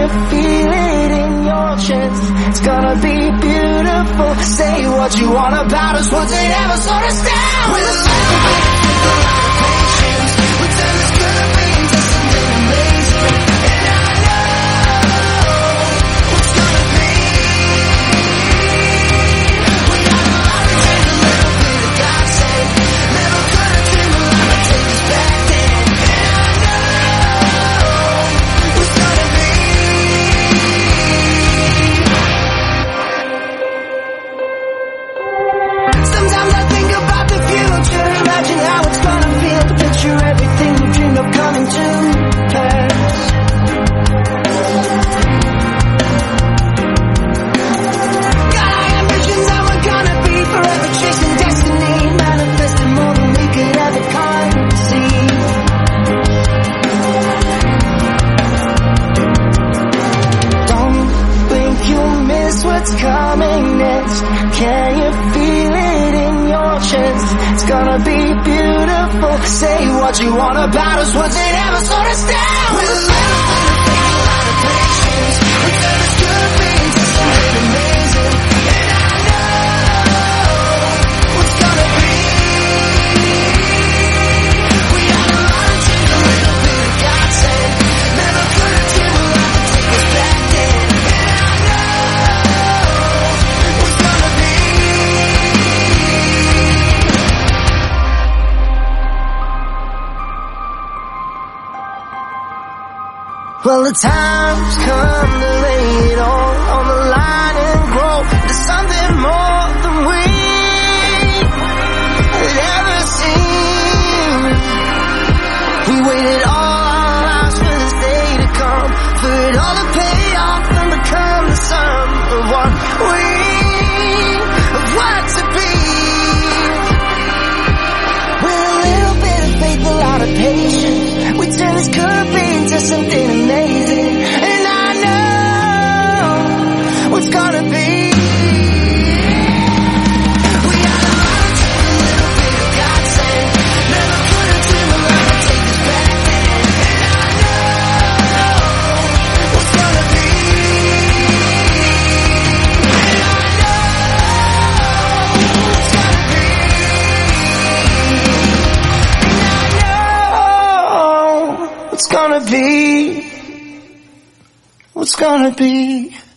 you feel it in your chest? It's gonna be beautiful. Say what you want about us, words ain't ever slow us down. With a little bit of patience, we turn this good be into something amazing. And I know what's gonna be. We got a lot to take, a little bit of godsend. Never could have dreamed of life would take us back then. And I know what's gonna be. Sometimes I think about the future, imagine how it's gonna feel to picture everything we dreamed of coming to pass. Got high ambitions and we're gonna be forever chasing destiny, manifesting more than we could ever conceive. Don't think you'll miss what's coming next. Can you feel it in your chest? It's gonna be beautiful. Say what you want about us, words ain't ever slow us down. With a little bit of faith, a lot of patience, we turn this good be into something amazing. And I know what's gonna be. We got a lot to take, a little bit of godsend. Never could have dreamed of life would take us back then. And I know what's gonna be. Well, the time's come to lay it all on the line and grow into something more than we had ever seen. We waited all our lives for this day to come, for it all to pay off and become the sum of what we want to be. With a little bit of faith, a lot of patience, we turn this could be into something amazing. And I know what's gonna be. We got a lot to take, a little bit of godsend. Never could have dreamed of life would take us back then. And I know what's gonna be. And I know what's gonna be. And I know what's gonna be. What's gonna be.